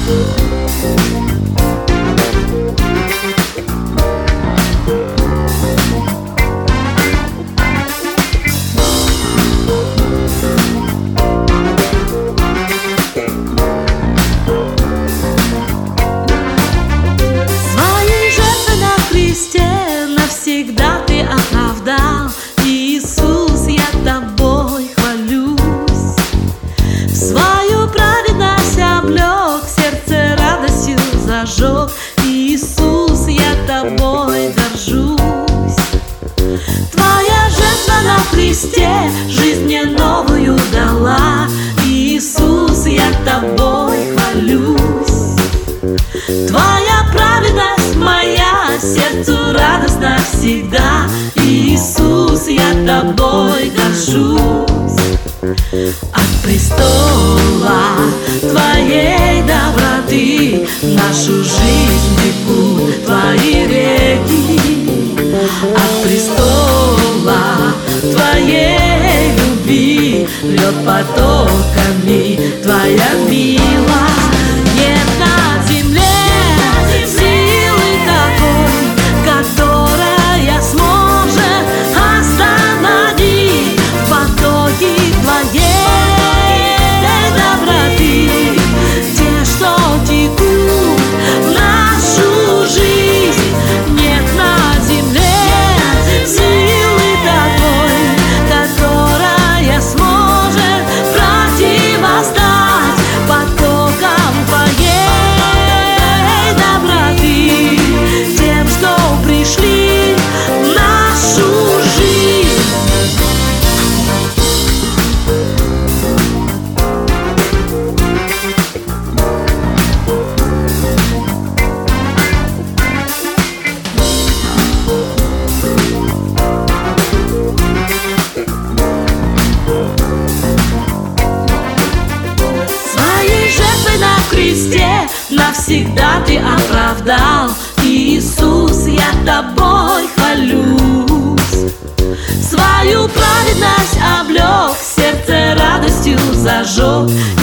Навсегда ты оправдал, Иисус, я тобой хвалюсь. В свою праведность облек, сердце радостью зажег. Иисус, я тобой горжусь. Твоя жертва на кресте жизнь мне новую дала. Иисус, я тобой хвалюсь. Твоя праведность моя, сердцу радость навсегда. Иисус, я тобой горжусь. От престола твоей доброты нашу жизнь текут твои реки. От престола твоей любви льет потоками твоя милость. Нет на земле силы такой, которая сможет остановить потоки твоей доброты, те, что текут в нашу жизнь. Нет на земле силы такой, которая сможет противостать потокам твоей доброты, тем, что пришли в нашу жизнь. Своей жертвой на кресте навсегда ты оправдал. Иисус, я тобой хвалюсь. Свою праведность облек, сердце радостью зажег.